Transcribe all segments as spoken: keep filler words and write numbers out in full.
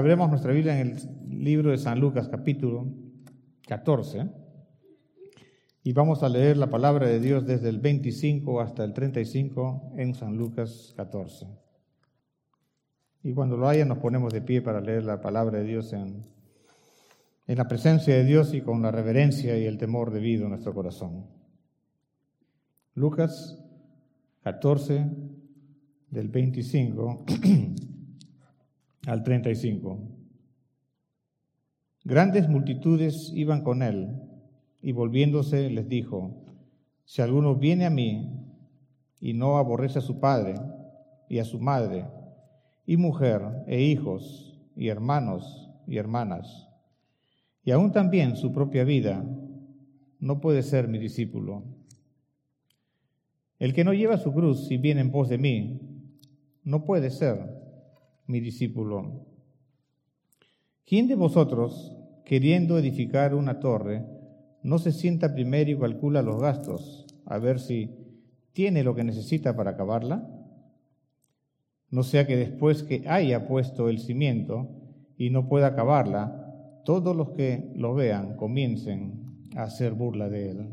Abramos nuestra Biblia en el libro de San Lucas, capítulo catorce, y vamos a leer la palabra de Dios desde el veinticinco hasta el treinta y cinco en San Lucas catorce. Y cuando lo haya nos ponemos de pie para leer la palabra de Dios en, en la presencia de Dios y con la reverencia y el temor debido en nuestro corazón. Lucas catorce, del veinticinco al treinta y cinco. Grandes multitudes iban con él, y volviéndose les dijo: si alguno viene a mí y no aborrece a su padre y a su madre, y mujer, e hijos, y hermanos, y hermanas, y aún también su propia vida, no puede ser mi discípulo. El que no lleva su cruz y viene en pos de mí, no puede ser mi discípulo. ¿Quién de vosotros, queriendo edificar una torre, no se sienta primero y calcula los gastos, a ver si tiene lo que necesita para acabarla? No sea que después que haya puesto el cimiento y no pueda acabarla, todos los que lo vean comiencen a hacer burla de él,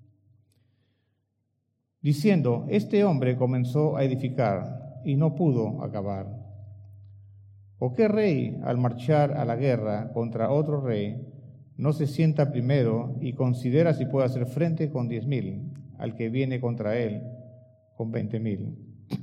diciendo: este hombre comenzó a edificar y no pudo acabar. ¿O qué rey, al marchar a la guerra contra otro rey, no se sienta primero y considera si puede hacer frente con diez mil al que viene contra él con veinte mil?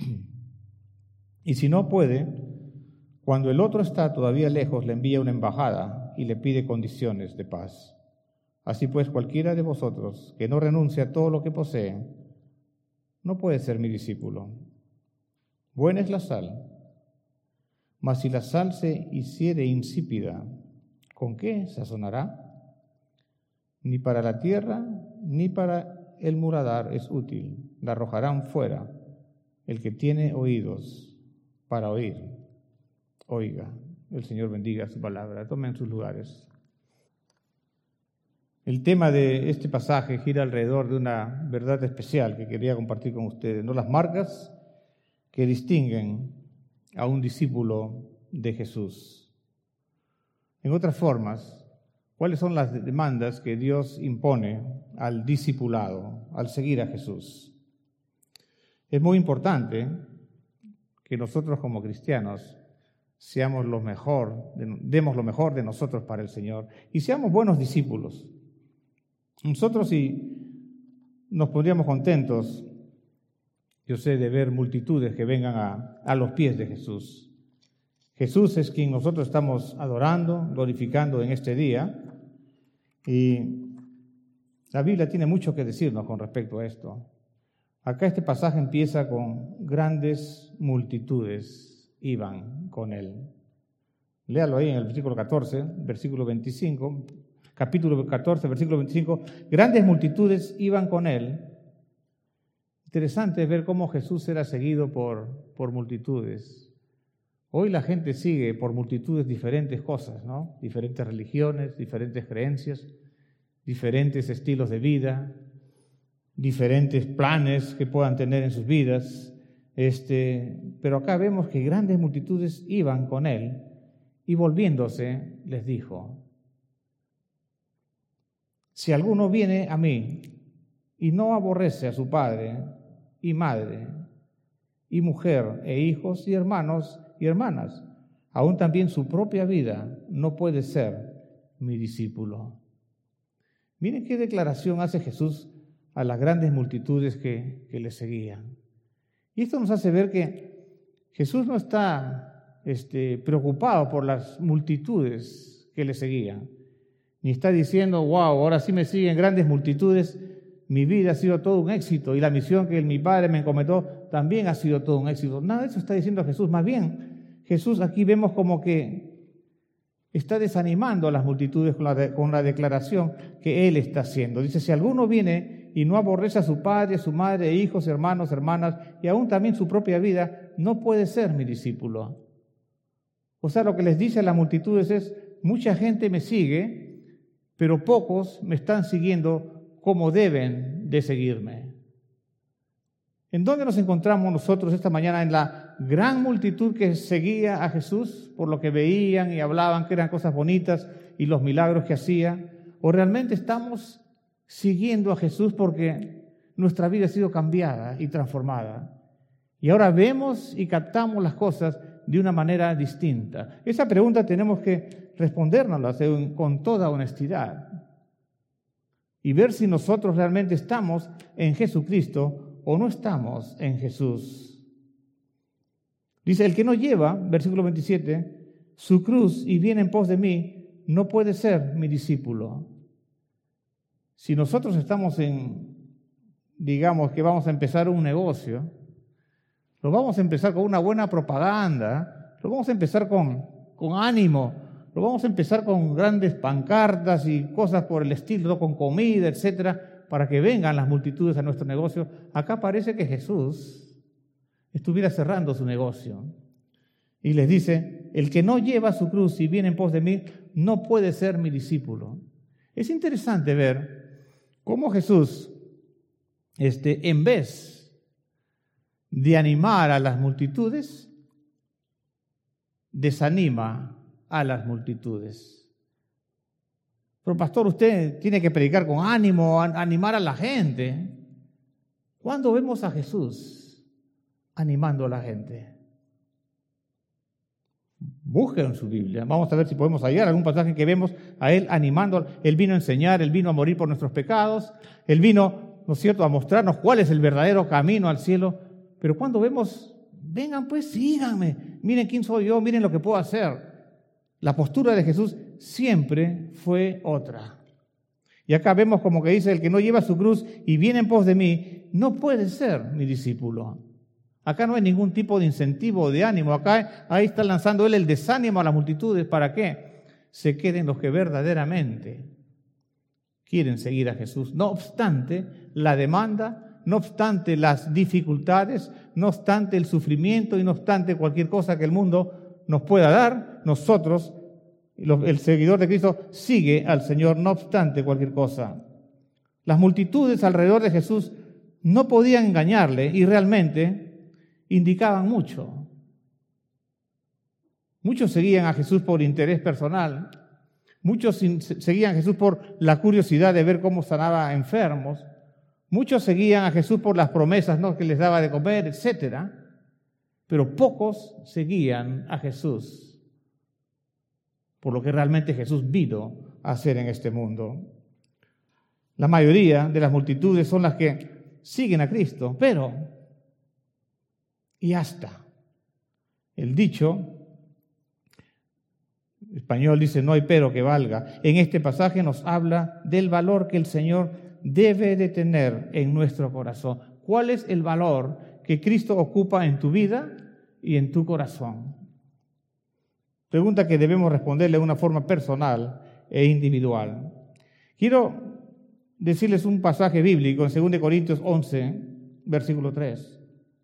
Y si no puede, cuando el otro está todavía lejos, le envía una embajada y le pide condiciones de paz. Así pues, cualquiera de vosotros que no renuncie a todo lo que posee, no puede ser mi discípulo. Buena es la sal, mas si la sal se hiciere insípida, ¿con qué sazonará? Ni para la tierra, ni para el muladar es útil. La arrojarán fuera. El que tiene oídos para oír, oiga. El Señor bendiga su palabra. Tomen sus lugares. El tema de este pasaje gira alrededor de una verdad especial que quería compartir con ustedes, ¿no? Las marcas que distinguen a un discípulo de Jesús. En otras formas, ¿cuáles son las demandas que Dios impone al discipulado, al seguir a Jesús? Es muy importante que nosotros como cristianos seamos lo mejor, demos lo mejor de nosotros para el Señor y seamos buenos discípulos. Nosotros, si nos pondríamos contentos, yo sé, de ver multitudes que vengan a, a los pies de Jesús. Jesús es quien nosotros estamos adorando, glorificando en este día, y la Biblia tiene mucho que decirnos con respecto a esto. Acá este pasaje empieza con: grandes multitudes iban con él. Léalo ahí en el versículo catorce, versículo veinticinco, capítulo catorce, versículo veinticinco. Grandes multitudes iban con él. Interesante ver cómo Jesús era seguido por, por multitudes. Hoy la gente sigue por multitudes diferentes cosas, ¿no? Diferentes religiones, diferentes creencias, diferentes estilos de vida, diferentes planes que puedan tener en sus vidas. Este, pero acá vemos que grandes multitudes iban con él y volviéndose les dijo: si alguno viene a mí y no aborrece a su padre y madre y mujer e hijos y hermanos y hermanas, aún también su propia vida, no puede ser mi discípulo. Miren qué declaración hace Jesús a las grandes multitudes que, que le seguían. Y esto nos hace ver que Jesús no está este, preocupado por las multitudes que le seguían, ni está diciendo: wow, ahora sí me siguen grandes multitudes, mi vida ha sido todo un éxito y la misión que mi Padre me encomendó también ha sido todo un éxito. Nada de eso está diciendo Jesús. Más bien, Jesús aquí vemos como que está desanimando a las multitudes con la, de, con la declaración que Él está haciendo. Dice: si alguno viene y no aborrece a su padre, a su madre, hijos, hermanos, hermanas, y aún también su propia vida, no puede ser mi discípulo. O sea, lo que les dice a las multitudes es: mucha gente me sigue, pero pocos me están siguiendo como deben de seguirme. ¿En dónde nos encontramos nosotros esta mañana? En la gran multitud que seguía a Jesús por lo que veían y hablaban que eran cosas bonitas y los milagros que hacía? ¿O realmente estamos siguiendo a Jesús porque nuestra vida ha sido cambiada y transformada? Y ahora vemos y captamos las cosas de una manera distinta. Esa pregunta tenemos que respondérnosla con toda honestidad y ver si nosotros realmente estamos en Jesucristo o no estamos en Jesús. Dice, el que no lleva, versículo veintisiete, su cruz y viene en pos de mí, no puede ser mi discípulo. Si nosotros estamos en, digamos que vamos a empezar un negocio, lo vamos a empezar con una buena propaganda, lo vamos a empezar con, con ánimo, lo vamos a empezar con grandes pancartas y cosas por el estilo, con comida, etcétera, para que vengan las multitudes a nuestro negocio. Acá parece que Jesús estuviera cerrando su negocio. Y les dice, el que no lleva su cruz y viene en pos de mí, no puede ser mi discípulo. Es interesante ver cómo Jesús, este, en vez de animar a las multitudes, desanima a las multitudes. Pero pastor, usted tiene que predicar con ánimo, animar a la gente. ¿Cuándo vemos a Jesús animando a la gente? Busquen en su Biblia. Vamos a ver si podemos hallar algún pasaje que vemos a Él animando. Él vino a enseñar, Él vino a morir por nuestros pecados, Él vino, ¿no es cierto?, a mostrarnos cuál es el verdadero camino al cielo. Pero cuando vemos, vengan pues, síganme, miren quién soy yo, miren lo que puedo hacer. La postura de Jesús siempre fue otra. Y acá vemos como que dice, el que no lleva su cruz y viene en pos de mí, no puede ser mi discípulo. Acá no hay ningún tipo de incentivo o de ánimo. Acá ahí está lanzando Él el desánimo a las multitudes. ¿Para qué? Se queden los que verdaderamente quieren seguir a Jesús. No obstante la demanda, no obstante las dificultades, no obstante el sufrimiento y no obstante cualquier cosa que el mundo nos pueda dar, nosotros, el seguidor de Cristo, sigue al Señor, no obstante cualquier cosa. Las multitudes alrededor de Jesús no podían engañarle y realmente indicaban mucho. Muchos seguían a Jesús por interés personal, muchos seguían a Jesús por la curiosidad de ver cómo sanaba a enfermos, muchos seguían a Jesús por las promesas, ¿no?, que les daba de comer, etcétera. Pero pocos seguían a Jesús por lo que realmente Jesús vino a hacer en este mundo. La mayoría de las multitudes son las que siguen a Cristo, pero y hasta. El dicho español dice, no hay pero que valga. En este pasaje nos habla del valor que el Señor debe de tener en nuestro corazón. ¿Cuál es el valor que Cristo ocupa en tu vida y en tu corazón? Pregunta que debemos responderle de una forma personal e individual. Quiero decirles un pasaje bíblico en segunda de Corintios once, versículo tres.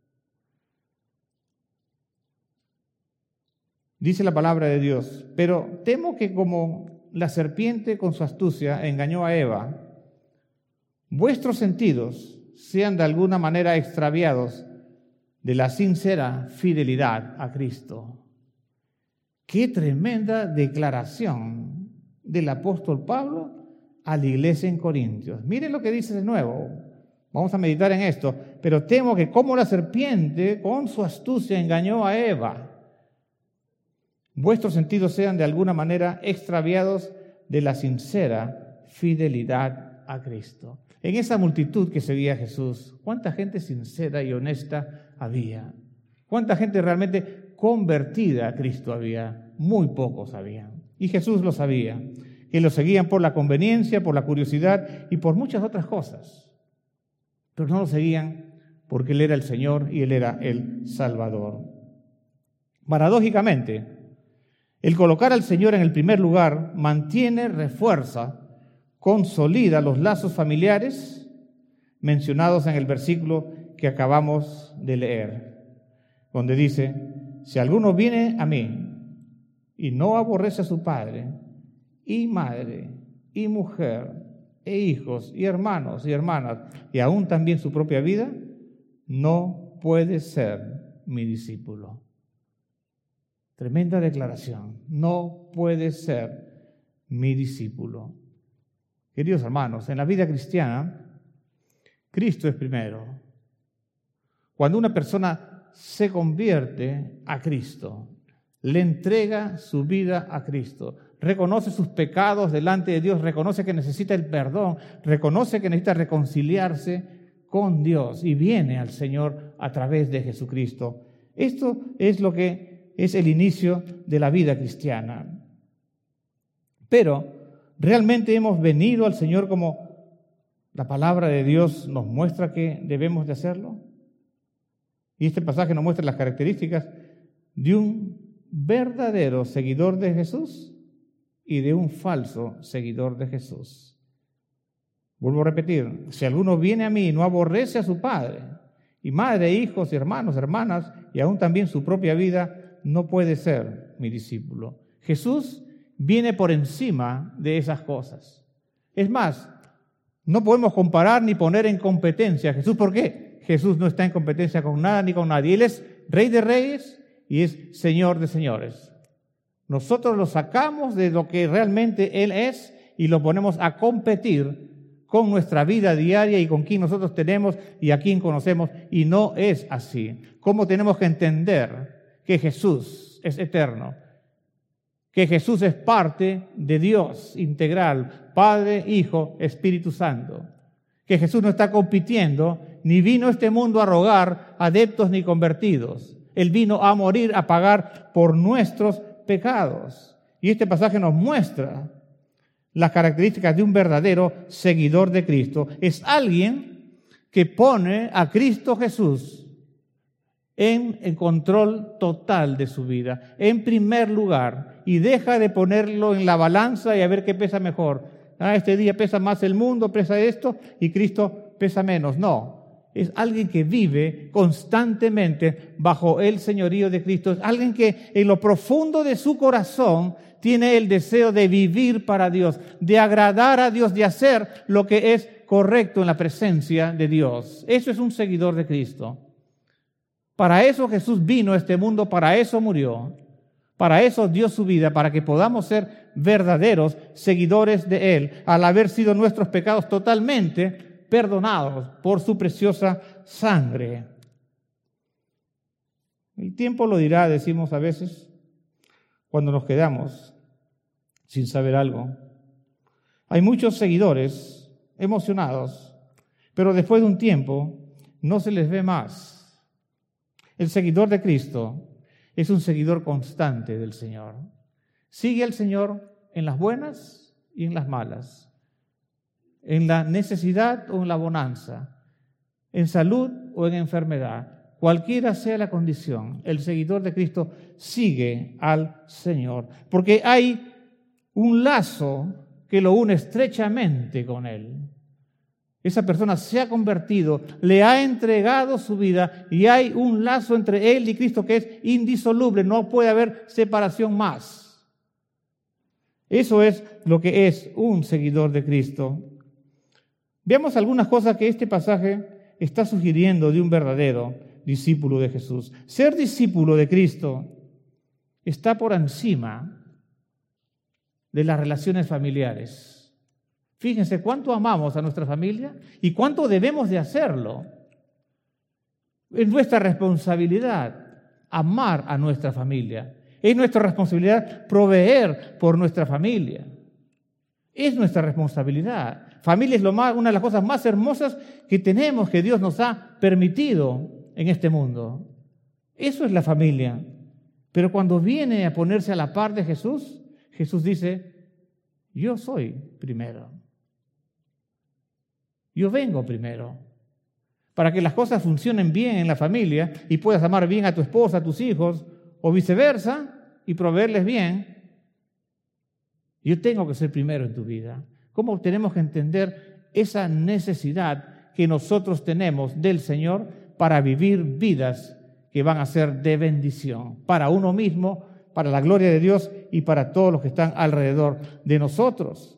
Dice la palabra de Dios, pero temo que como la serpiente con su astucia engañó a Eva, vuestros sentidos sean de alguna manera extraviados de la sincera fidelidad a Cristo. Qué tremenda declaración del apóstol Pablo a la iglesia en Corintios. Miren lo que dice de nuevo. Vamos a meditar en esto. Pero temo que como la serpiente con su astucia engañó a Eva, vuestros sentidos sean de alguna manera extraviados de la sincera fidelidad a Cristo. En esa multitud que seguía a Jesús, ¿cuánta gente sincera y honesta había? ¿Cuánta gente realmente convertida a Cristo había? Muy pocos habían. Y Jesús lo sabía, que lo seguían por la conveniencia, por la curiosidad y por muchas otras cosas. Pero no lo seguían porque Él era el Señor y Él era el Salvador. Paradójicamente, el colocar al Señor en el primer lugar mantiene, refuerza, consolida los lazos familiares mencionados en el versículo que acabamos de leer, donde dice, si alguno viene a mí y no aborrece a su padre y madre y mujer e hijos y hermanos y hermanas y aún también su propia vida, no puede ser mi discípulo. Tremenda declaración. No puedes ser mi discípulo. Queridos hermanos, en la vida cristiana, Cristo es primero. Cuando una persona se convierte a Cristo, le entrega su vida a Cristo, reconoce sus pecados delante de Dios, reconoce que necesita el perdón, reconoce que necesita reconciliarse con Dios y viene al Señor a través de Jesucristo. Esto es lo que es el inicio de la vida cristiana. Pero realmente hemos venido al Señor como la palabra de Dios nos muestra que debemos de hacerlo. Y este pasaje nos muestra las características de un verdadero seguidor de Jesús y de un falso seguidor de Jesús. Vuelvo a repetir, si alguno viene a mí y no aborrece a su padre, y madre, hijos, hermanos, hermanas, y aún también su propia vida, no puede ser mi discípulo. Jesús viene por encima de esas cosas. Es más, no podemos comparar ni poner en competencia a Jesús. ¿Por qué? Jesús no está en competencia con nada ni con nadie. Él es Rey de Reyes y es Señor de señores. Nosotros lo sacamos de lo que realmente Él es y lo ponemos a competir con nuestra vida diaria y con quien nosotros tenemos y a quien conocemos, y no es así. ¿Cómo tenemos que entender que Jesús es eterno? Que Jesús es parte de Dios integral, Padre, Hijo, Espíritu Santo. Que Jesús no está compitiendo, ni vino a este mundo a rogar adeptos ni convertidos. Él vino a morir, a pagar por nuestros pecados. Y este pasaje nos muestra las características de un verdadero seguidor de Cristo. Es alguien que pone a Cristo Jesús en el control total de su vida, en primer lugar, y deja de ponerlo en la balanza y a ver qué pesa mejor. Ah, este día pesa más el mundo, pesa esto, y Cristo pesa menos. No. Es alguien que vive constantemente bajo el señorío de Cristo. Es alguien que en lo profundo de su corazón tiene el deseo de vivir para Dios, de agradar a Dios, de hacer lo que es correcto en la presencia de Dios. Eso es un seguidor de Cristo. Para eso Jesús vino a este mundo, para eso murió, para eso dio su vida, para que podamos ser verdaderos seguidores de Él, al haber sido nuestros pecados totalmente perdonados por su preciosa sangre. El tiempo lo dirá, decimos a veces, cuando nos quedamos sin saber algo. Hay muchos seguidores emocionados, pero después de un tiempo no se les ve más. El seguidor de Cristo es un seguidor constante del Señor. Sigue al Señor en las buenas y en las malas, en la necesidad o en la bonanza, en salud o en enfermedad. Cualquiera sea la condición, el seguidor de Cristo sigue al Señor, porque hay un lazo que lo une estrechamente con Él. Esa persona se ha convertido, le ha entregado su vida y hay un lazo entre Él y Cristo que es indisoluble, no puede haber separación más. Eso es lo que es un seguidor de Cristo. Veamos algunas cosas que este pasaje está sugiriendo de un verdadero discípulo de Jesús. Ser discípulo de Cristo está por encima de las relaciones familiares. Fíjense cuánto amamos a nuestra familia y cuánto debemos de hacerlo. Es nuestra responsabilidad amar a nuestra familia. Es nuestra responsabilidad proveer por nuestra familia. Es nuestra responsabilidad. Familia es lo más, una de las cosas más hermosas que tenemos, que Dios nos ha permitido en este mundo. Eso es la familia. Pero cuando viene a ponerse a la par de Jesús, Jesús dice, yo soy primero. Yo vengo primero. Para que las cosas funcionen bien en la familia y puedas amar bien a tu esposa, a tus hijos, o viceversa, y proveerles bien, yo tengo que ser primero en tu vida. ¿Cómo tenemos que entender esa necesidad que nosotros tenemos del Señor para vivir vidas que van a ser de bendición para uno mismo, para la gloria de Dios y para todos los que están alrededor de nosotros?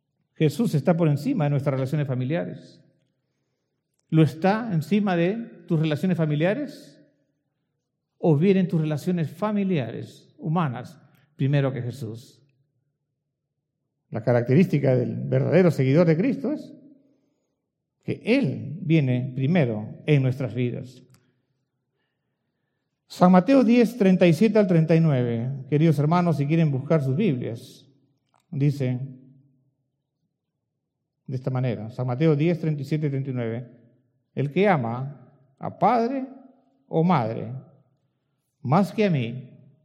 Jesús está por encima de nuestras relaciones familiares. Lo está encima de tus relaciones familiares? ¿O vienen tus relaciones familiares, humanas, primero que Jesús? La característica del verdadero seguidor de Cristo es que Él viene primero en nuestras vidas. San Mateo diez, treinta y siete al treinta y nueve, queridos hermanos, si quieren buscar sus Biblias, dice de esta manera, San Mateo diez, treinta y siete y treinta y nueve, el que ama a padre o madre más que a mí,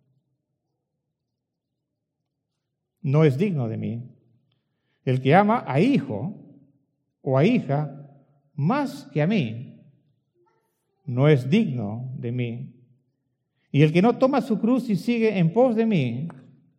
no es digno de mí. El que ama a hijo o a hija más que a mí, no es digno de mí. Y el que no toma su cruz y sigue en pos de mí,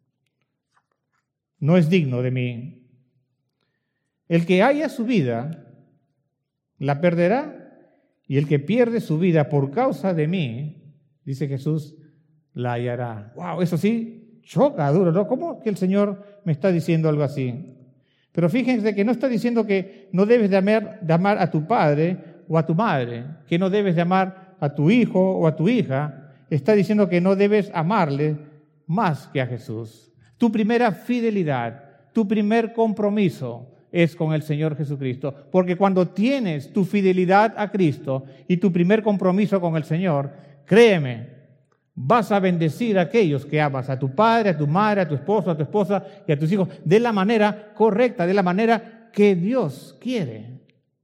no es digno de mí. El que haya su vida, la perderá, y el que pierde su vida por causa de mí, dice Jesús, la hallará. ¡Wow! Eso sí, choca duro, ¿no? ¿Cómo que el Señor me está diciendo algo así? Pero fíjense que no está diciendo que no debes de amar, de amar a tu padre o a tu madre, que no debes de amar a tu hijo o a tu hija. Está diciendo que no debes amarle más que a Jesús. Tu primera fidelidad, tu primer compromiso es con el Señor Jesucristo. Porque cuando tienes tu fidelidad a Cristo y tu primer compromiso con el Señor, créeme, vas a bendecir a aquellos que amas, a tu padre, a tu madre, a tu esposo, a tu esposa y a tus hijos, de la manera correcta, de la manera que Dios quiere.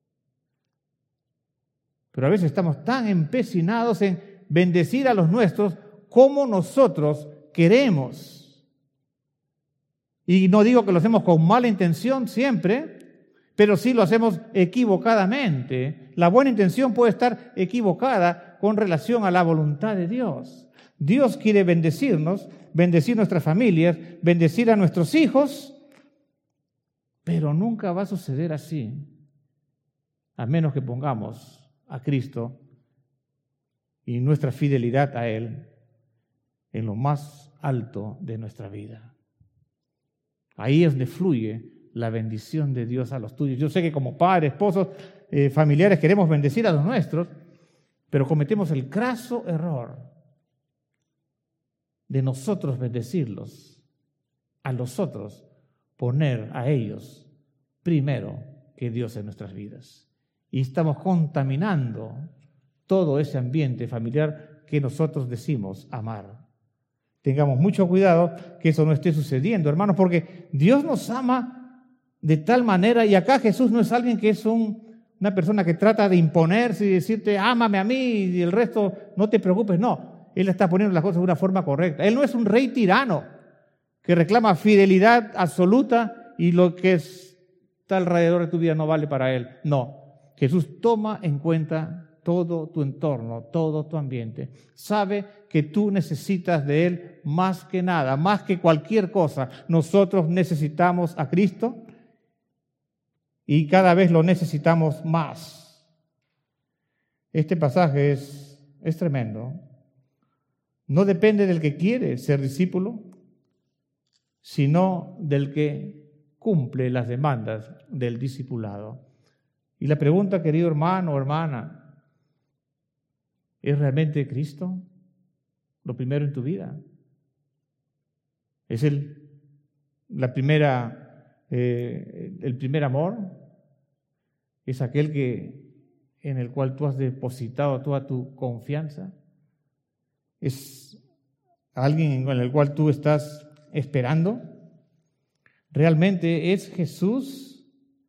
Pero a veces estamos tan empecinados en bendecir a los nuestros como nosotros queremos. Y no digo que lo hacemos con mala intención siempre, pero sí lo hacemos equivocadamente. La buena intención puede estar equivocada con relación a la voluntad de Dios. Dios quiere bendecirnos, bendecir nuestras familias, bendecir a nuestros hijos, pero nunca va a suceder así, a menos que pongamos a Cristo y nuestra fidelidad a Él en lo más alto de nuestra vida. Ahí es donde fluye la bendición de Dios a los tuyos. Yo sé que como padres, esposos, eh, familiares queremos bendecir a los nuestros, pero cometemos el craso error de nosotros bendecirlos, a los otros poner a ellos primero que Dios en nuestras vidas. Y estamos contaminando todo ese ambiente familiar que nosotros decimos amar. Tengamos mucho cuidado que eso no esté sucediendo, hermanos, porque Dios nos ama de tal manera, y acá Jesús no es alguien que es un, una persona que trata de imponerse y decirte, ámame a mí y el resto no te preocupes, no. Él está poniendo las cosas de una forma correcta. Él no es un rey tirano que reclama fidelidad absoluta y lo que está alrededor de tu vida no vale para Él. No, Jesús toma en cuenta todo tu entorno, todo tu ambiente. Sabe que tú necesitas de Él más que nada, más que cualquier cosa. Nosotros necesitamos a Cristo y cada vez lo necesitamos más. Este pasaje es, es tremendo. No depende del que quiere ser discípulo, sino del que cumple las demandas del discipulado. Y la pregunta, querido hermano o hermana, ¿es realmente Cristo lo primero en tu vida? ¿Es el, la primera, eh, el primer amor? ¿Es aquel que, en el cual tú has depositado toda tu confianza? ¿Es alguien en el cual tú estás esperando? ¿Realmente es Jesús?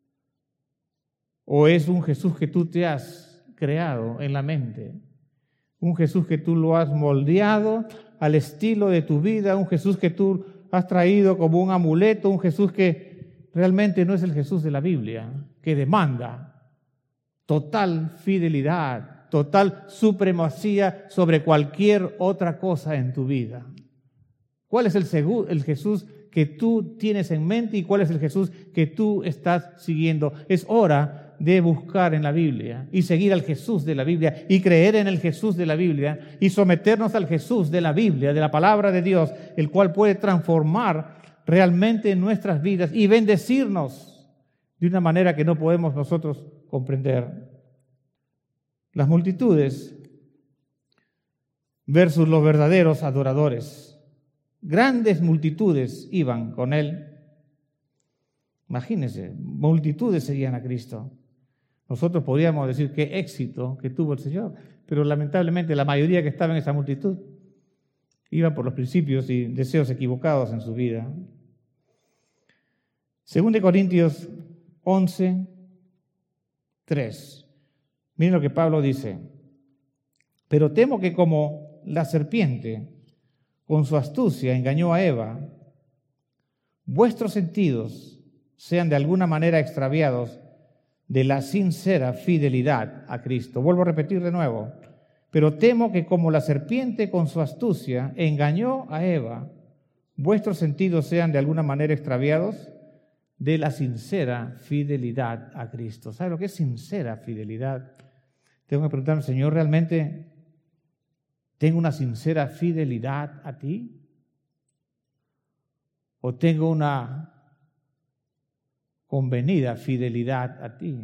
¿O es un Jesús que tú te has creado en la mente? Un Jesús que tú lo has moldeado al estilo de tu vida, un Jesús que tú has traído como un amuleto, un Jesús que realmente no es el Jesús de la Biblia, que demanda total fidelidad, total supremacía sobre cualquier otra cosa en tu vida. ¿Cuál es el, segu- el Jesús que tú tienes en mente y cuál es el Jesús que tú estás siguiendo? Es hora de buscar en la Biblia y seguir al Jesús de la Biblia y creer en el Jesús de la Biblia y someternos al Jesús de la Biblia, de la palabra de Dios, el cual puede transformar realmente nuestras vidas y bendecirnos de una manera que no podemos nosotros comprender. Las multitudes versus los verdaderos adoradores. Grandes multitudes iban con él. Imagínense, multitudes seguían a Cristo. Nosotros podríamos decir qué éxito que tuvo el Señor, pero lamentablemente la mayoría que estaba en esa multitud iba por los principios y deseos equivocados en su vida. Según de Corintios once, tres. Miren lo que Pablo dice. Pero temo que como la serpiente con su astucia engañó a Eva, vuestros sentidos sean de alguna manera extraviados de la sincera fidelidad a Cristo. Vuelvo a repetir de nuevo. Pero temo que como la serpiente con su astucia engañó a Eva, vuestros sentidos sean de alguna manera extraviados de la sincera fidelidad a Cristo. ¿Sabe lo que es sincera fidelidad? Tengo que preguntarme, Señor, ¿realmente tengo una sincera fidelidad a ti? ¿O tengo una convenida fidelidad a ti?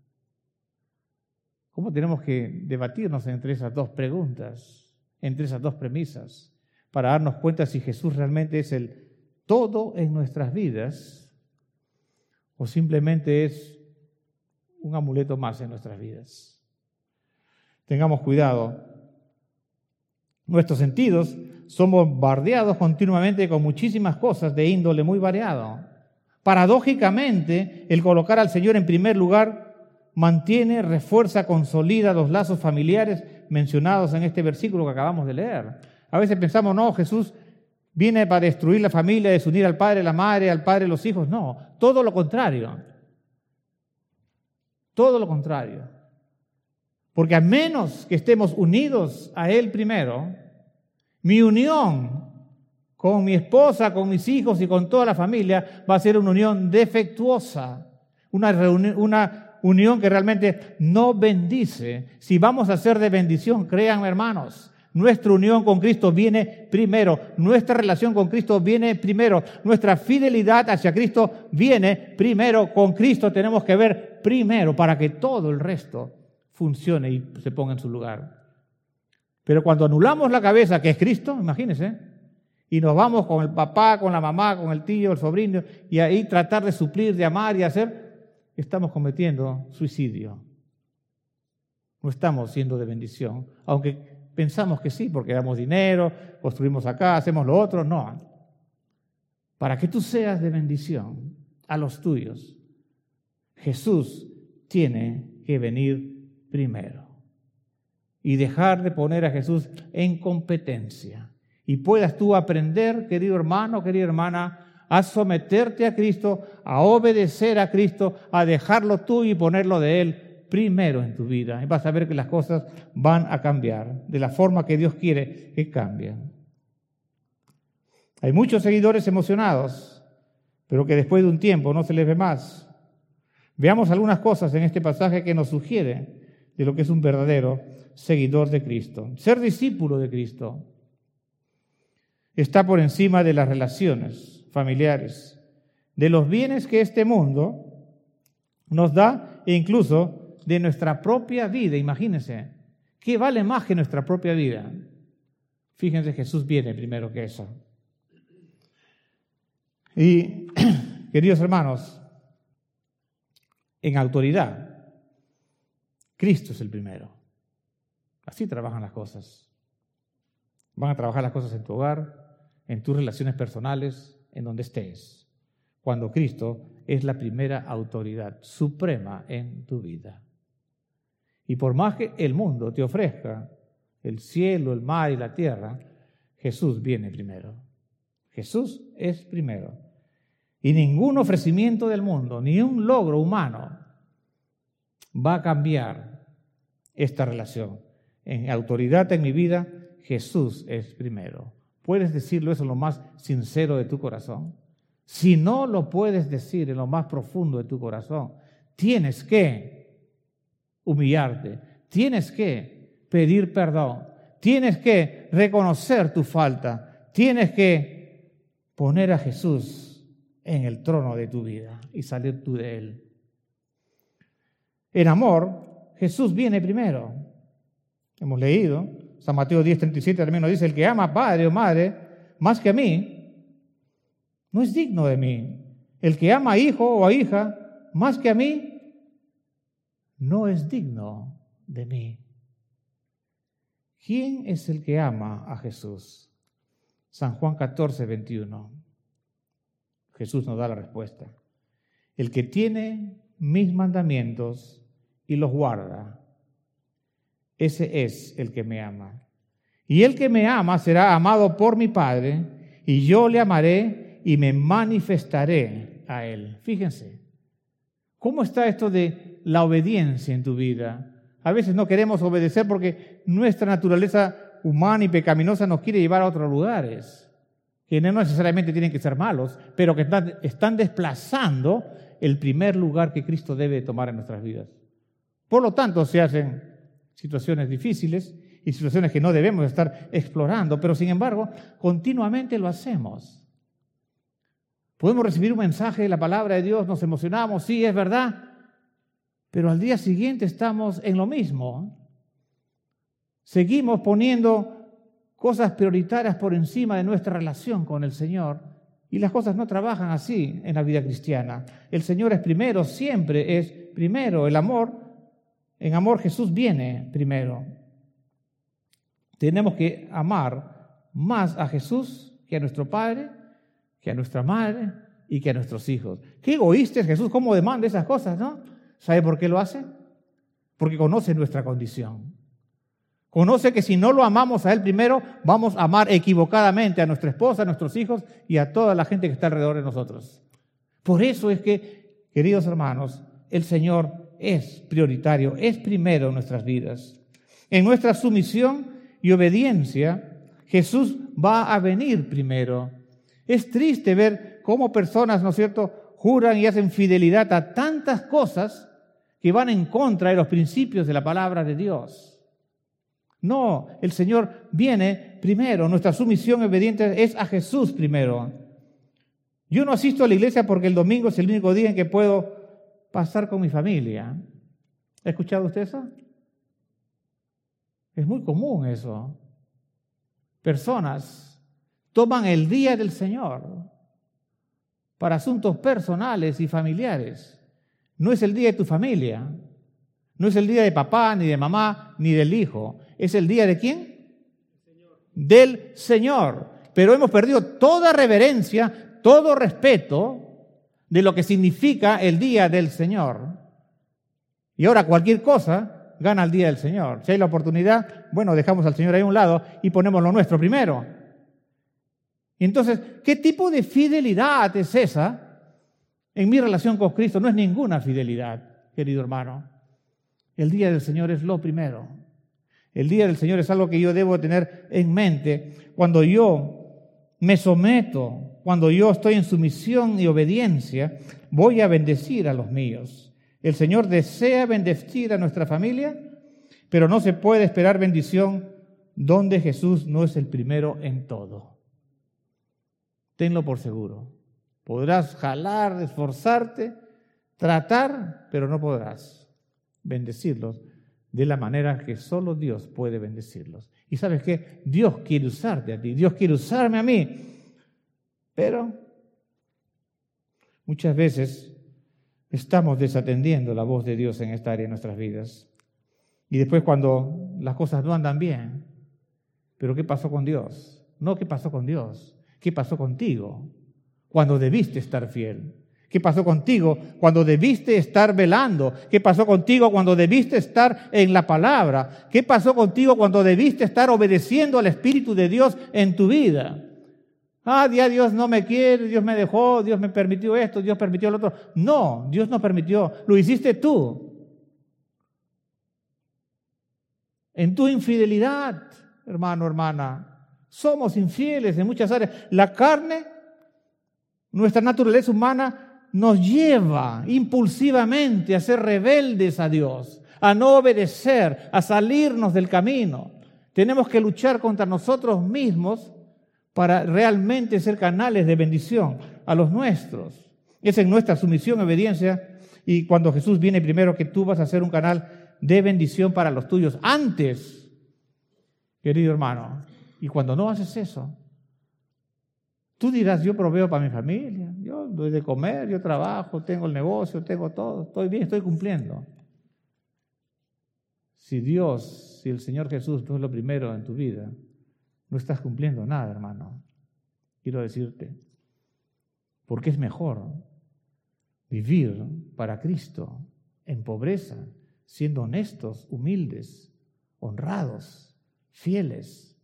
¿Cómo tenemos que debatirnos entre esas dos preguntas, entre esas dos premisas, para darnos cuenta si Jesús realmente es el todo en nuestras vidas o simplemente es un amuleto más en nuestras vidas? Tengamos cuidado. Nuestros sentidos son bombardeados continuamente con muchísimas cosas de índole muy variado. Paradójicamente, el colocar al Señor en primer lugar mantiene, refuerza, consolida los lazos familiares mencionados en este versículo que acabamos de leer. A veces pensamos, no, Jesús viene para destruir la familia, desunir al padre, la madre, al padre, los hijos. No, todo lo contrario. Todo lo contrario. Porque a menos que estemos unidos a Él primero, mi unión con mi esposa, con mis hijos y con toda la familia va a ser una unión defectuosa, una, reuni- una unión que realmente no bendice. Si vamos a ser de bendición, créanme, hermanos, nuestra unión con Cristo viene primero, nuestra relación con Cristo viene primero, nuestra fidelidad hacia Cristo viene primero. Con Cristo tenemos que ver primero para que todo el resto funcione y se ponga en su lugar. Pero cuando anulamos la cabeza, que es Cristo, imagínense, y nos vamos con el papá, con la mamá, con el tío, el sobrino, y ahí tratar de suplir, de amar y hacer, estamos cometiendo suicidio. No estamos siendo de bendición, aunque pensamos que sí, porque damos dinero, construimos acá, hacemos lo otro. No. Para que tú seas de bendición a los tuyos, Jesús tiene que venir primero y dejar de poner a Jesús en competencia. Y puedas tú aprender, querido hermano, querida hermana, a someterte a Cristo, a obedecer a Cristo, a dejarlo tú y ponerlo de Él primero en tu vida. Y vas a ver que las cosas van a cambiar de la forma que Dios quiere que cambien. Hay muchos seguidores emocionados, pero que después de un tiempo no se les ve más. Veamos algunas cosas en este pasaje que nos sugiere de lo que es un verdadero seguidor de Cristo. Ser discípulo de Cristo está por encima de las relaciones familiares, de los bienes que este mundo nos da e incluso de nuestra propia vida. Imagínense, ¿qué vale más que nuestra propia vida? Fíjense, Jesús viene primero que eso. Y, queridos hermanos, en autoridad, Cristo es el primero. Así trabajan las cosas. Van a trabajar las cosas en tu hogar, en tus relaciones personales, en donde estés, cuando Cristo es la primera autoridad suprema en tu vida. Y por más que el mundo te ofrezca el cielo, el mar y la tierra, Jesús viene primero. Jesús es primero. Y ningún ofrecimiento del mundo, ni un logro humano va a cambiar esta relación. En autoridad en mi vida, Jesús es primero. ¿Puedes decirlo eso en lo más sincero de tu corazón? Si no lo puedes decir en lo más profundo de tu corazón, tienes que humillarte, tienes que pedir perdón, tienes que reconocer tu falta, tienes que poner a Jesús en el trono de tu vida y salir tú de Él. En amor, Jesús viene primero. Hemos leído, San Mateo diez, treinta y siete también nos dice, el que ama a padre o madre más que a mí, no es digno de mí. El que ama a hijo o a hija más que a mí, no es digno de mí. ¿Quién es el que ama a Jesús? San Juan catorce, veintiuno. Jesús nos da la respuesta. El que tiene mis mandamientos y los guarda, ese es el que me ama. Y el que me ama será amado por mi Padre, y yo le amaré y me manifestaré a él. Fíjense, ¿cómo está esto de la obediencia en tu vida? A veces no queremos obedecer porque nuestra naturaleza humana y pecaminosa nos quiere llevar a otros lugares, que no necesariamente tienen que ser malos, pero que están, están desplazando el primer lugar que Cristo debe tomar en nuestras vidas. Por lo tanto, se hacen situaciones difíciles y situaciones que no debemos estar explorando, pero sin embargo, continuamente lo hacemos. Podemos recibir un mensaje de la palabra de Dios, nos emocionamos, sí, es verdad, pero al día siguiente estamos en lo mismo. Seguimos poniendo cosas prioritarias por encima de nuestra relación con el Señor y las cosas no trabajan así en la vida cristiana. El Señor es primero, siempre es primero. El amor, en amor Jesús viene primero. Tenemos que amar más a Jesús que a nuestro Padre, que a nuestra madre y que a nuestros hijos. Qué egoísta es Jesús, cómo demanda esas cosas, ¿no? ¿Sabe por qué lo hace? Porque conoce nuestra condición. Conoce que si no lo amamos a Él primero, vamos a amar equivocadamente a nuestra esposa, a nuestros hijos y a toda la gente que está alrededor de nosotros. Por eso es que, queridos hermanos, el Señor es prioritario, es primero en nuestras vidas. En nuestra sumisión y obediencia, Jesús va a venir primero. Es triste ver cómo personas, ¿no es cierto?, juran y hacen fidelidad a tantas cosas que van en contra de los principios de la palabra de Dios. No, el Señor viene primero. Nuestra sumisión obediente es a Jesús primero. Yo no asisto a la iglesia porque el domingo es el único día en que puedo pasar con mi familia. ¿Ha escuchado usted eso? Es muy común eso. Personas toman el día del Señor para asuntos personales y familiares. No es el día de tu familia, no es el día de papá, ni de mamá, ni del hijo. ¿Es el día de quién? Señor. Del Señor. Pero hemos perdido toda reverencia, todo respeto de lo que significa el día del Señor. Y ahora cualquier cosa gana el día del Señor. Si hay la oportunidad, bueno, dejamos al Señor ahí a un lado y ponemos lo nuestro primero. Entonces, ¿qué tipo de fidelidad es esa en mi relación con Cristo? No es ninguna fidelidad, querido hermano. El día del Señor es lo primero. El día del Señor es algo que yo debo tener en mente. Cuando yo me someto, cuando yo estoy en sumisión y obediencia, voy a bendecir a los míos. El Señor desea bendecir a nuestra familia, pero no se puede esperar bendición donde Jesús no es el primero en todo. Tenlo por seguro. Podrás jalar, esforzarte, tratar, pero no podrás bendecirlos de la manera que solo Dios puede bendecirlos. Y ¿sabes qué? Dios quiere usarte a ti, Dios quiere usarme a mí, pero muchas veces estamos desatendiendo la voz de Dios en esta área de nuestras vidas. Y después cuando las cosas no andan bien, ¿pero qué pasó con Dios? No, ¿qué pasó con Dios? ¿Qué pasó contigo cuando debiste estar fiel? ¿Qué pasó contigo cuando debiste estar velando? ¿Qué pasó contigo cuando debiste estar en la palabra? ¿Qué pasó contigo cuando debiste estar obedeciendo al Espíritu de Dios en tu vida? Ah, ya Dios no me quiere, Dios me dejó, Dios me permitió esto, Dios permitió lo otro. No, Dios no permitió, lo hiciste tú. En tu infidelidad, hermano, hermana. Somos infieles en muchas áreas. La carne, nuestra naturaleza humana, nos lleva impulsivamente a ser rebeldes a Dios, a no obedecer, a salirnos del camino. Tenemos que luchar contra nosotros mismos para realmente ser canales de bendición a los nuestros. Es en nuestra sumisión y obediencia, y cuando Jesús viene primero, que tú vas a ser un canal de bendición para los tuyos, antes querido hermano. Y cuando no haces eso, tú dirás, yo proveo para mi familia, yo doy de comer, yo trabajo, tengo el negocio, tengo todo, estoy bien, estoy cumpliendo. Si Dios, si el Señor Jesús no es lo primero en tu vida, no estás cumpliendo nada, hermano. Quiero decirte, porque es mejor vivir para Cristo en pobreza, siendo honestos, humildes, honrados, fieles,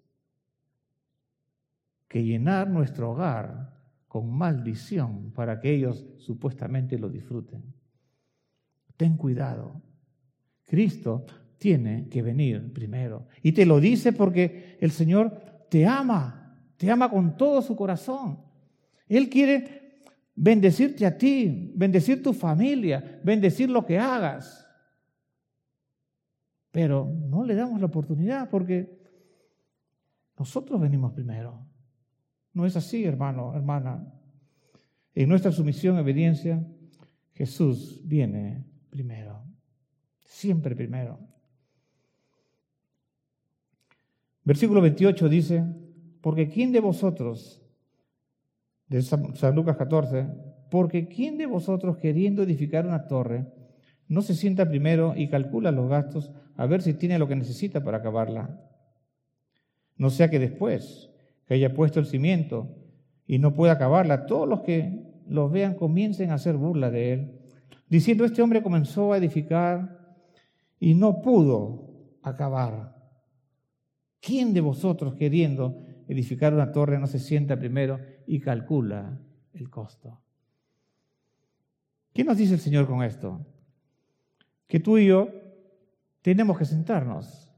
que llenar nuestro hogar con maldición para que ellos supuestamente lo disfruten. Ten cuidado. Cristo tiene que venir primero. Y te lo dice porque el Señor te ama, te ama con todo su corazón. Él quiere bendecirte a ti, bendecir tu familia, bendecir lo que hagas. Pero no le damos la oportunidad porque nosotros venimos primero. No es así, hermano, hermana. En nuestra sumisión y obediencia, Jesús viene primero. Siempre primero. Versículo veintiocho dice, porque ¿quién de vosotros, de San Lucas catorce, porque ¿quién de vosotros queriendo edificar una torre, no se sienta primero y calcula los gastos a ver si tiene lo que necesita para acabarla? No sea que después que haya puesto el cimiento y no pueda acabarla, todos los que los vean comiencen a hacer burla de él, diciendo, este hombre comenzó a edificar y no pudo acabar. ¿Quién de vosotros queriendo edificar una torre no se sienta primero y calcula el costo? ¿Qué nos dice el Señor con esto? Que tú y yo tenemos que sentarnos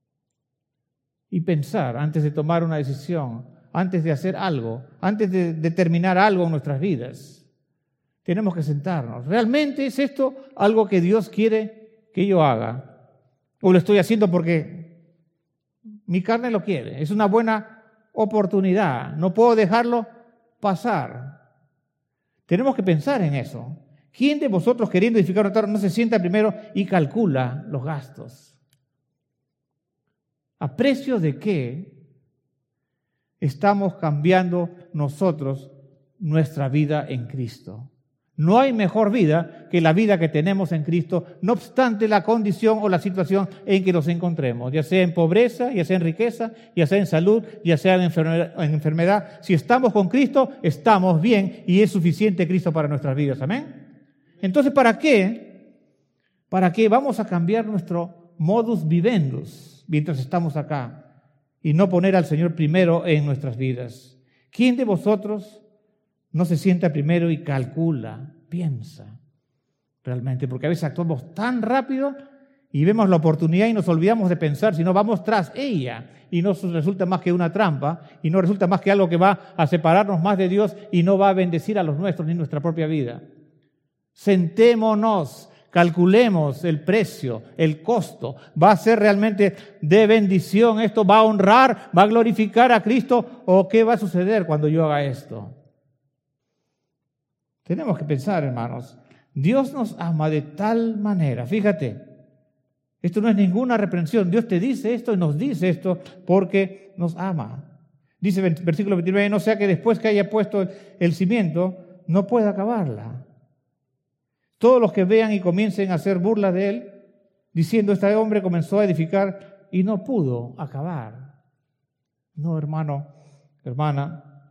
y pensar antes de tomar una decisión, antes de hacer algo, antes de determinar algo en nuestras vidas. Tenemos que sentarnos. ¿Realmente es esto algo que Dios quiere que yo haga? ¿O lo estoy haciendo porque mi carne lo quiere? Es una buena oportunidad. No puedo dejarlo pasar. Tenemos que pensar en eso. ¿Quién de vosotros queriendo edificar una torre no se sienta primero y calcula los gastos? ¿A precio de qué estamos cambiando nosotros nuestra vida en Cristo? No hay mejor vida que la vida que tenemos en Cristo, no obstante la condición o la situación en que nos encontremos, ya sea en pobreza, ya sea en riqueza, ya sea en salud, ya sea en enfermedad. En enfermedad. Si estamos con Cristo, estamos bien y es suficiente Cristo para nuestras vidas. Amén. Entonces, ¿para qué? ¿Para qué vamos a cambiar nuestro modus vivendus mientras estamos acá y no poner al Señor primero en nuestras vidas? ¿Quién de vosotros no se sienta primero y calcula, piensa realmente? Porque a veces actuamos tan rápido y vemos la oportunidad y nos olvidamos de pensar, sino vamos tras ella y no resulta más que una trampa y no resulta más que algo que va a separarnos más de Dios y no va a bendecir a los nuestros ni nuestra propia vida. Sentémonos, calculemos el precio, el costo. ¿Va a ser realmente de bendición esto? ¿Va a honrar, va a glorificar a Cristo? ¿O qué va a suceder cuando yo haga esto? Tenemos que pensar, hermanos. Dios nos ama de tal manera. Fíjate, esto no es ninguna reprensión. Dios te dice esto y nos dice esto porque nos ama. Dice versículo veintinueve, no sea que después que haya puesto el cimiento, no pueda acabarla. Todos los que vean y comiencen a hacer burla de él, diciendo, este hombre comenzó a edificar y no pudo acabar. No, hermano, hermana,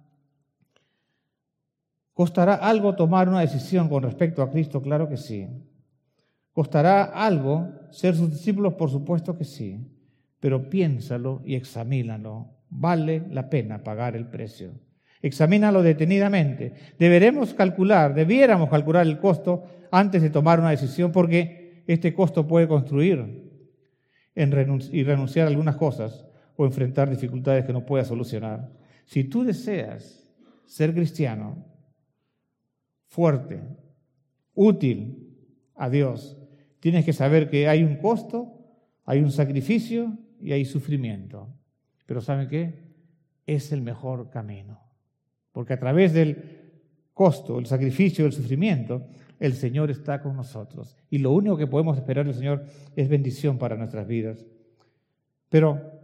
¿costará algo tomar una decisión con respecto a Cristo? Claro que sí. ¿Costará algo ser sus discípulos? Por supuesto que sí. Pero piénsalo y examínalo. Vale la pena pagar el precio. Examínalo detenidamente. Deberemos calcular, debiéramos calcular el costo antes de tomar una decisión, porque este costo puede construir en renunci- y renunciar a algunas cosas o enfrentar dificultades que no puedas solucionar. Si tú deseas ser cristiano, fuerte, útil a Dios, tienes que saber que hay un costo, hay un sacrificio y hay sufrimiento. Pero ¿saben qué? Es el mejor camino. Porque a través del costo, el sacrificio, el sufrimiento, el Señor está con nosotros. Y lo único que podemos esperar del Señor es bendición para nuestras vidas. Pero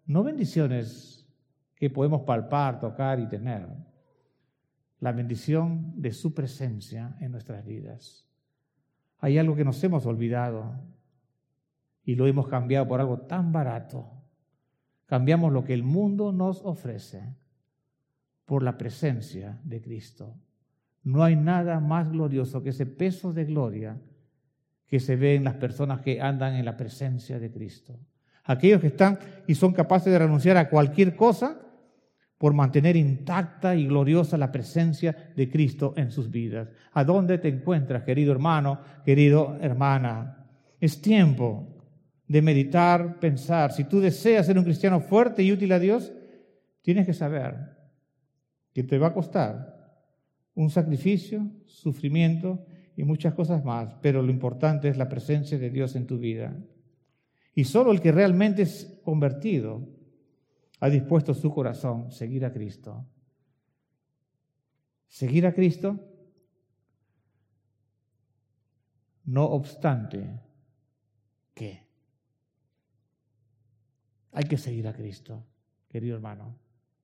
no bendiciones que podemos palpar, tocar y tener, la bendición de su presencia en nuestras vidas. Hay algo que nos hemos olvidado y lo hemos cambiado por algo tan barato. Cambiamos lo que el mundo nos ofrece por la presencia de Cristo. No hay nada más glorioso que ese peso de gloria que se ve en las personas que andan en la presencia de Cristo. Aquellos que están y son capaces de renunciar a cualquier cosa por mantener intacta y gloriosa la presencia de Cristo en sus vidas. ¿A dónde te encuentras, querido hermano, querido hermana? Es tiempo de meditar, pensar. Si tú deseas ser un cristiano fuerte y útil a Dios, tienes que saber que te va a costar un sacrificio, sufrimiento y muchas cosas más, pero lo importante es la presencia de Dios en tu vida. Y solo el que realmente es convertido ha dispuesto su corazón a seguir a Cristo. Seguir a Cristo, no obstante que hay que seguir a Cristo, querido hermano.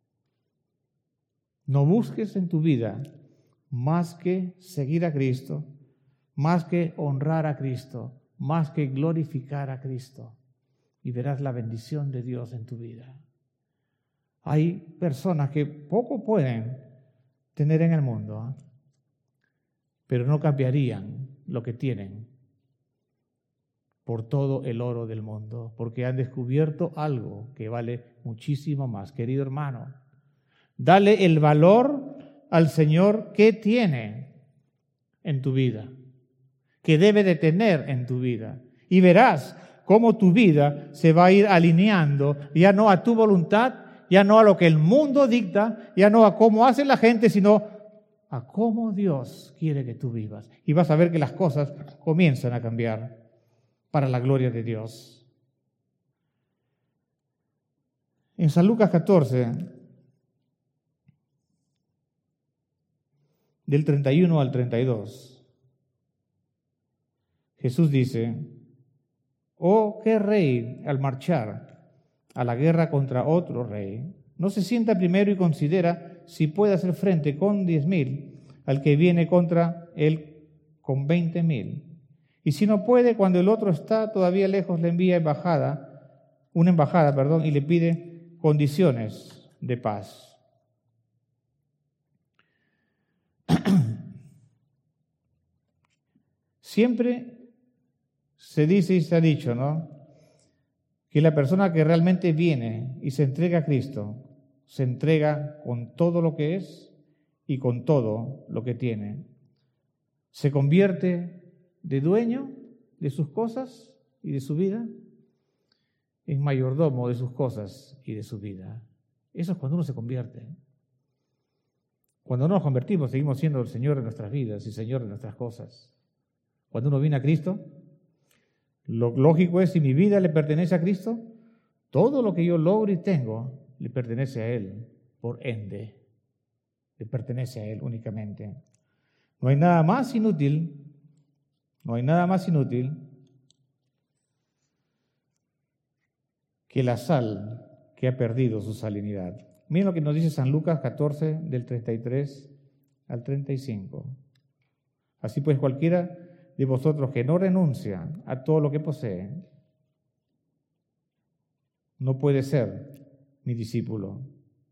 No busques en tu vida más que seguir a Cristo, más que honrar a Cristo, más que glorificar a Cristo, y verás la bendición de Dios en tu vida. Hay personas que poco pueden tener en el mundo, ¿eh? pero no cambiarían lo que tienen por todo el oro del mundo, porque han descubierto algo que vale muchísimo más. Querido hermano, dale el valor al Señor que tiene en tu vida, que debe de tener en tu vida, y verás cómo tu vida se va a ir alineando, ya no a tu voluntad, ya no a lo que el mundo dicta, ya no a cómo hace la gente, sino a cómo Dios quiere que tú vivas. Y vas a ver que las cosas comienzan a cambiar para la gloria de Dios. En San Lucas catorce, del treinta y uno al treinta y dos, Jesús dice: «Oh, qué rey al marchar a la guerra contra otro rey, no se sienta primero y considera si puede hacer frente con diez mil al que viene contra él con veinte mil. Y si no puede, cuando el otro está todavía lejos, le envía embajada, una embajada, perdón, y le pide condiciones de paz». Siempre se dice y se ha dicho, ¿no?, que la persona que realmente viene y se entrega a Cristo, se entrega con todo lo que es y con todo lo que tiene. Se convierte de dueño de sus cosas y de su vida en mayordomo de sus cosas y de su vida. Eso es cuando uno se convierte. Cuando no nos convertimos, seguimos siendo el Señor de nuestras vidas y Señor de nuestras cosas. Cuando uno viene a Cristo, lo lógico es, si mi vida le pertenece a Cristo, todo lo que yo logro y tengo le pertenece a Él, por ende, le pertenece a Él únicamente. No hay nada más inútil, no hay nada más inútil que la sal que ha perdido su salinidad. Miren lo que nos dice San Lucas catorce, del treinta y tres al treinta y cinco. Así pues, cualquiera de vosotros que no renuncia a todo lo que posee, no puede ser mi discípulo.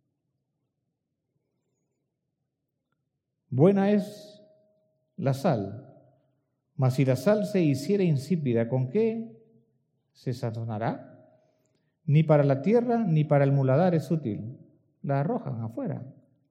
Buena es la sal, mas si la sal se hiciera insípida, ¿con qué se sazonará? Ni para la tierra ni para el muladar es útil. La arrojan afuera.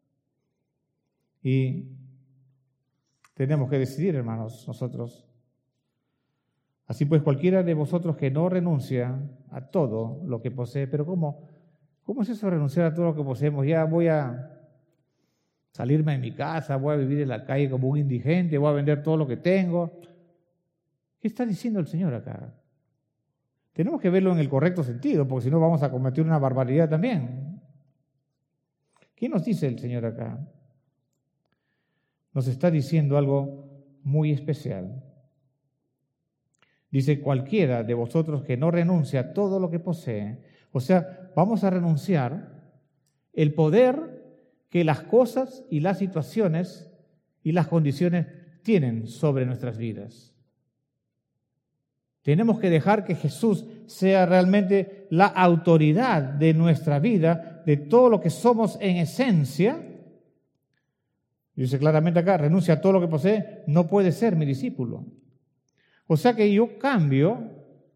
Y tenemos que decidir, hermanos, nosotros. Así pues, cualquiera de vosotros que no renuncia a todo lo que posee, pero ¿cómo, cómo es eso de renunciar a todo lo que poseemos? Ya voy a salirme de mi casa, voy a vivir en la calle como un indigente, voy a vender todo lo que tengo. ¿Qué está diciendo el Señor acá? Tenemos que verlo en el correcto sentido, porque si no vamos a cometer una barbaridad también. ¿Qué nos dice el Señor acá? Nos está diciendo algo muy especial. Dice: cualquiera de vosotros que no renuncia a todo lo que posee, O sea, vamos a renunciar el poder que las cosas y las situaciones y las condiciones tienen sobre nuestras vidas. Tenemos que dejar que Jesús sea realmente la autoridad de nuestra vida, de todo lo que somos en esencia. Dice claramente acá, renuncia a todo lo que posee, no puede ser mi discípulo. O sea que yo cambio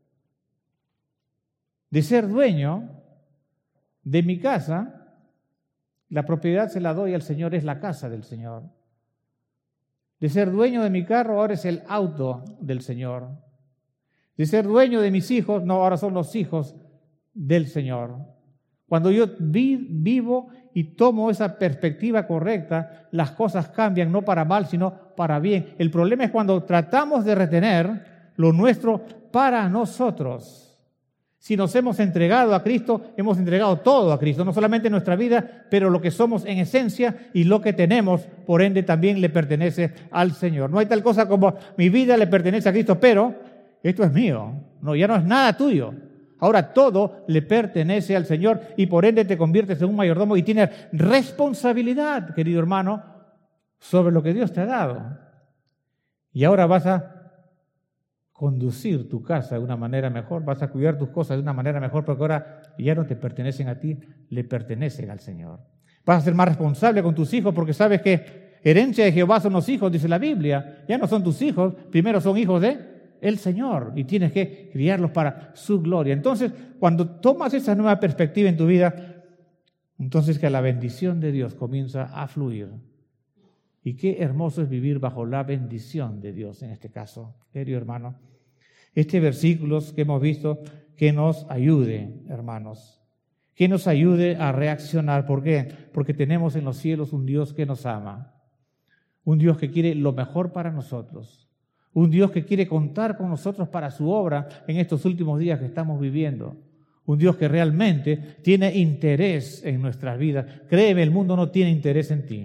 de ser dueño de mi casa, la propiedad se la doy al Señor, es la casa del Señor. De ser dueño de mi carro, ahora es el auto del Señor. De ser dueño de mis hijos, no, ahora son los hijos del Señor. Cuando yo vi, vivo y tomo esa perspectiva correcta, las cosas cambian, no para mal, sino para bien. El problema es cuando tratamos de retener lo nuestro para nosotros. Si nos hemos entregado a Cristo, hemos entregado todo a Cristo, no solamente nuestra vida, pero lo que somos en esencia y lo que tenemos, por ende, también le pertenece al Señor. No hay tal cosa como mi vida le pertenece a Cristo, pero esto es mío. No, ya no es nada tuyo. Ahora todo le pertenece al Señor y por ende te conviertes en un mayordomo y tienes responsabilidad, querido hermano, sobre lo que Dios te ha dado. Y ahora vas a conducir tu casa de una manera mejor, vas a cuidar tus cosas de una manera mejor, porque ahora ya no te pertenecen a ti, le pertenecen al Señor. Vas a ser más responsable con tus hijos porque sabes que herencia de Jehová son los hijos, dice la Biblia. Ya no son tus hijos, primero son hijos de el Señor y tienes que criarlos para su gloria. Entonces, cuando tomas esa nueva perspectiva en tu vida, entonces que la bendición de Dios comienza a fluir. Y qué hermoso es vivir bajo la bendición de Dios en este caso, querido hermano. Este versículo que hemos visto, que nos ayude, hermanos, que nos ayude a reaccionar. ¿Por qué? Porque tenemos en los cielos un Dios que nos ama, un Dios que quiere lo mejor para nosotros, un Dios que quiere contar con nosotros para su obra en estos últimos días que estamos viviendo, un Dios que realmente tiene interés en nuestras vidas. Créeme, el mundo no tiene interés en ti.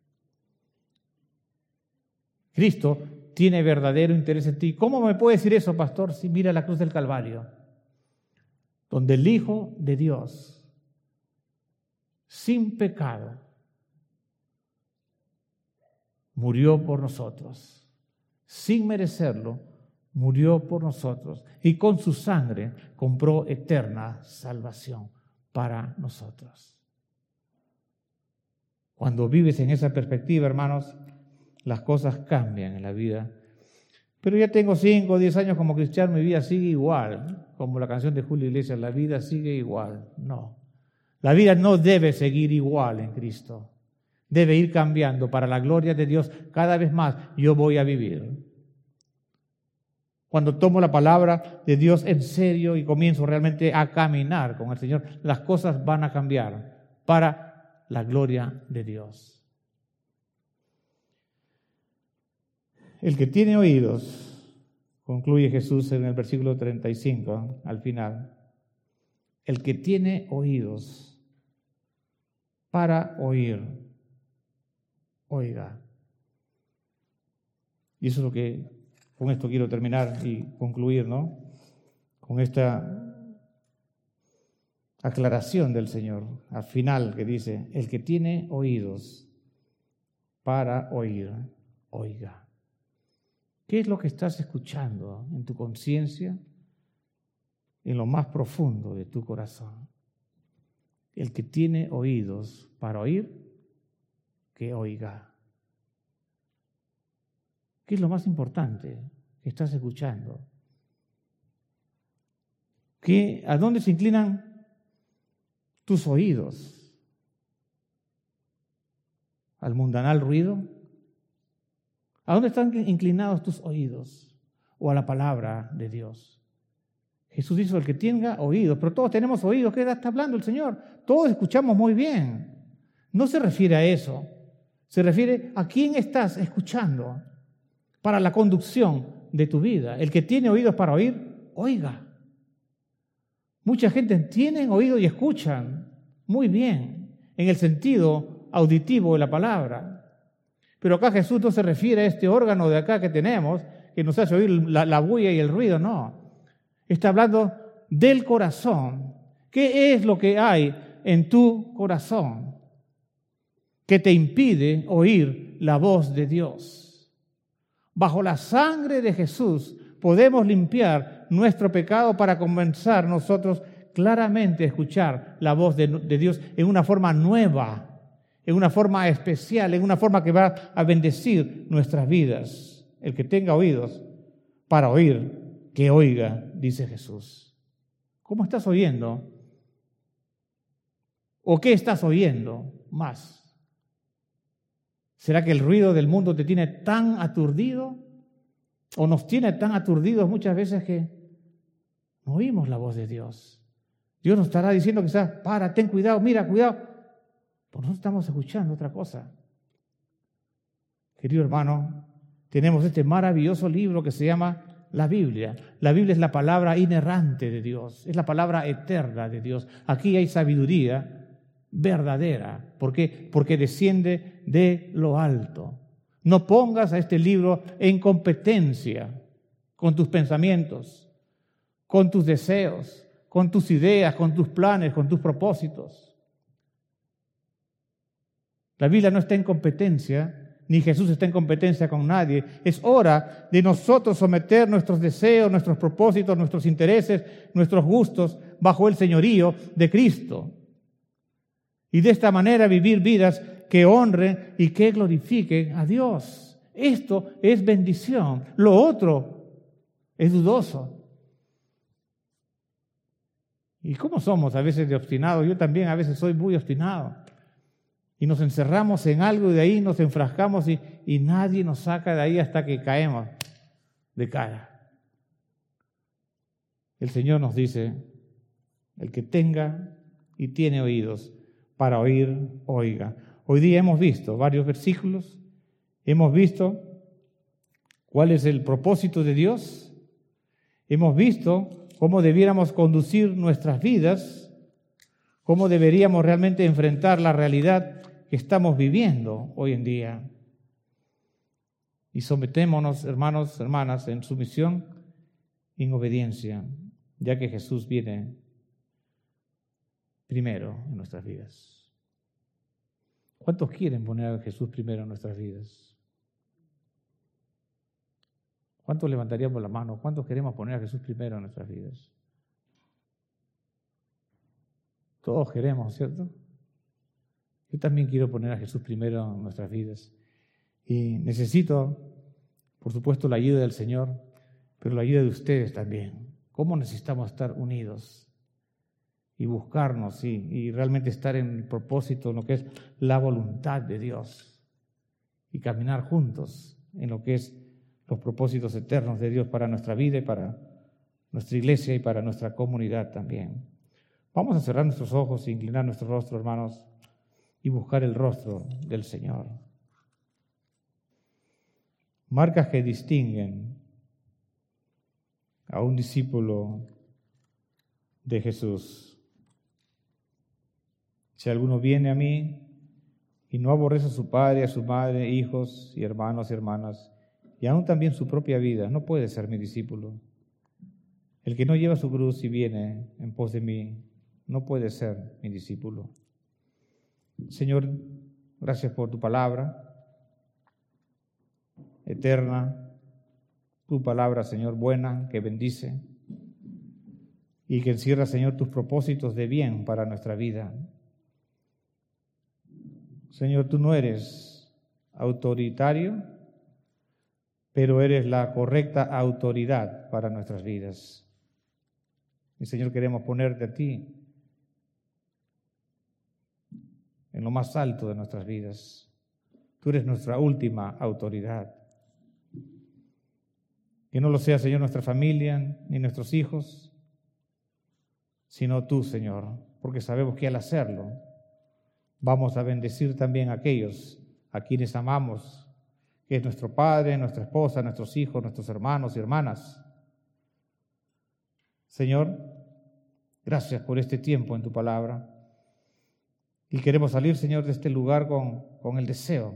Cristo tiene verdadero interés en ti. ¿Cómo me puede decir eso, pastor? Si mira la cruz del Calvario, donde el Hijo de Dios, sin pecado, murió por nosotros, sin merecerlo, murió por nosotros y con su sangre compró eterna salvación para nosotros. Cuando vives en esa perspectiva, hermanos, las cosas cambian en la vida. Pero ya tengo cinco o diez años como cristiano, mi vida sigue igual, como la canción de Julio Iglesias, la vida sigue igual. No, la vida no debe seguir igual en Cristo. Debe ir cambiando para la gloria de Dios. Cada vez más yo voy a vivir. Cuando tomo la palabra de Dios en serio y comienzo realmente a caminar con el Señor, las cosas van a cambiar para la gloria de Dios. El que tiene oídos, concluye Jesús en el versículo treinta y cinco, al final, el que tiene oídos para oír, oiga. Y eso es lo que, con esto quiero terminar y concluir, ¿no? Con esta aclaración del Señor, al final, que dice, el que tiene oídos para oír, oiga. ¿Qué es lo que estás escuchando en tu conciencia, en lo más profundo de tu corazón? El que tiene oídos para oír, que oiga. ¿Qué es lo más importante que estás escuchando? ¿Qué, ¿A dónde se inclinan tus oídos? ¿Al mundanal ruido? ¿A dónde están inclinados tus oídos? ¿O a la palabra de Dios? Jesús dijo, el que tenga oídos, pero todos tenemos oídos. ¿Qué está hablando el Señor? Todos escuchamos muy bien. No se refiere a eso. Se refiere a quién estás escuchando para la conducción de tu vida. El que tiene oídos para oír, oiga. Mucha gente tiene oídos y escuchan muy bien en el sentido auditivo de la palabra. Pero acá Jesús no se refiere a este órgano de acá que tenemos, que nos hace oír la, la bulla y el ruido, no. Está hablando del corazón, ¿Qué es lo que hay en tu corazón que te impide oír la voz de Dios? Bajo la sangre de Jesús podemos limpiar nuestro pecado para comenzar nosotros claramente a escuchar la voz de, de Dios en una forma nueva, en una forma especial, en una forma que va a bendecir nuestras vidas. El que tenga oídos para oír, que oiga, dice Jesús. ¿Cómo estás oyendo? ¿O qué estás oyendo más? ¿Será que el ruido del mundo te tiene tan aturdido? ¿O nos tiene tan aturdidos muchas veces que no oímos la voz de Dios? Dios nos estará diciendo quizás, para, ten cuidado, mira, cuidado. Pues no estamos escuchando otra cosa. Querido hermano, tenemos este maravilloso libro que se llama la Biblia. La Biblia es la palabra inerrante de Dios, es la palabra eterna de Dios. Aquí hay sabiduría verdadera. ¿Por qué? Porque desciende de lo alto. No pongas a este libro en competencia con tus pensamientos, con tus deseos, con tus ideas, con tus planes, con tus propósitos. La Biblia no está en competencia, ni Jesús está en competencia con nadie. Es hora de nosotros someter nuestros deseos, nuestros propósitos, nuestros intereses, nuestros gustos bajo el señorío de Cristo. Y de esta manera vivir vidas que honren y que glorifiquen a Dios. Esto es bendición. Lo otro es dudoso. ¿Y cómo somos a veces de obstinados? Yo también a veces soy muy obstinado. Y nos encerramos en algo y de ahí nos enfrascamos y, y nadie nos saca de ahí hasta que caemos de cara. El Señor nos dice, el que tenga y tiene oídos para oír, oiga. Hoy día hemos visto varios versículos, hemos visto cuál es el propósito de Dios, hemos visto cómo debiéramos conducir nuestras vidas, cómo deberíamos realmente enfrentar la realidad que estamos viviendo hoy en día. Y sometémonos, hermanos, hermanas, en sumisión y en obediencia, ya que Jesús viene primero en nuestras vidas. ¿Cuántos quieren poner a Jesús primero en nuestras vidas? ¿Cuántos levantaríamos la mano? ¿Cuántos queremos poner a Jesús primero en nuestras vidas? Todos queremos, ¿cierto? Yo también quiero poner a Jesús primero en nuestras vidas. Y necesito, por supuesto, la ayuda del Señor, pero la ayuda de ustedes también. ¿Cómo necesitamos estar unidos y buscarnos y, y realmente estar en el propósito, en lo que es la voluntad de Dios y caminar juntos en lo que es los propósitos eternos de Dios para nuestra vida y para nuestra iglesia y para nuestra comunidad también? Vamos a cerrar nuestros ojos e inclinar nuestro rostro, hermanos, y buscar el rostro del Señor. Marcas que distinguen a un discípulo de Jesús. Si alguno viene a mí y no aborrece a su padre, a su madre, hijos y hermanos y hermanas, y aún también su propia vida, no puede ser mi discípulo. El que no lleva su cruz y viene en pos de mí, no puede ser mi discípulo. Señor, gracias por tu palabra eterna, tu palabra, Señor, buena, que bendice y que encierra, Señor, tus propósitos de bien para nuestra vida. Señor, tú no eres autoritario, pero eres la correcta autoridad para nuestras vidas. Y, Señor, queremos ponerte a ti en lo más alto de nuestras vidas. Tú eres nuestra última autoridad. Que no lo sea, Señor, nuestra familia ni nuestros hijos, sino tú, Señor, porque sabemos que al hacerlo vamos a bendecir también a aquellos a quienes amamos, que es nuestro padre, nuestra esposa, nuestros hijos, nuestros hermanos y hermanas. Señor, gracias por este tiempo en tu palabra. Y queremos salir, Señor, de este lugar con, con el deseo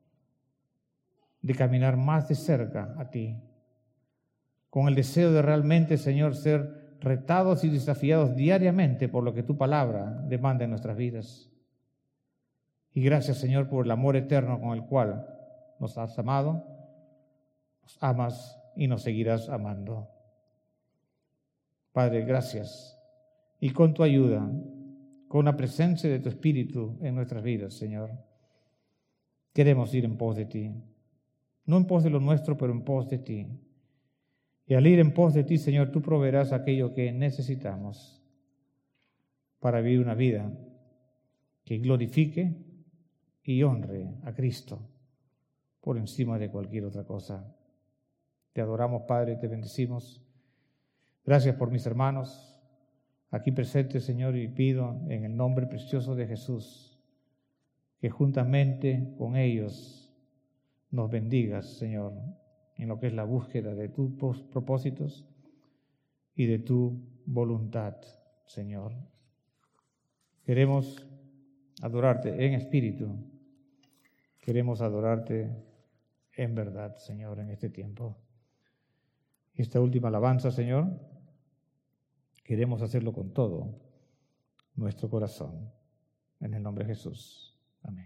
de caminar más de cerca a ti, con el deseo de realmente, Señor, ser retados y desafiados diariamente por lo que tu palabra demanda en nuestras vidas. Y gracias, Señor, por el amor eterno con el cual nos has amado, nos amas y nos seguirás amando. Padre, gracias. Y con tu ayuda, con la presencia de tu Espíritu en nuestras vidas, Señor, queremos ir en pos de ti. No en pos de lo nuestro, pero en pos de ti. Y al ir en pos de ti, Señor, tú proveerás aquello que necesitamos para vivir una vida que glorifique y honre a Cristo por encima de cualquier otra cosa. Te adoramos, Padre, te bendecimos. Gracias por mis hermanos aquí presentes, Señor, y pido en el nombre precioso de Jesús que juntamente con ellos nos bendigas, Señor, en lo que es la búsqueda de tus propósitos y de tu voluntad, Señor. Queremos adorarte en espíritu, queremos adorarte en verdad, Señor, en este tiempo. Esta última alabanza, Señor, queremos hacerlo con todo nuestro corazón. En el nombre de Jesús. Amén.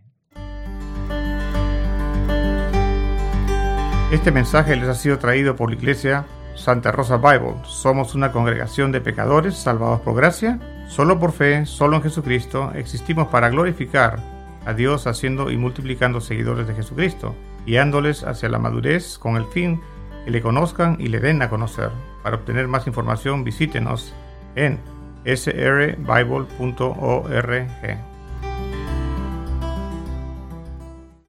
Este mensaje les ha sido traído por la Iglesia Santa Rosa Bible. Somos una congregación de pecadores salvados por gracia, solo por fe, solo en Jesucristo. Existimos para glorificar a Dios haciendo y multiplicando seguidores de Jesucristo, guiándoles hacia la madurez con el fin que le conozcan y le den a conocer. Para obtener más información, visítenos en s r bible punto org.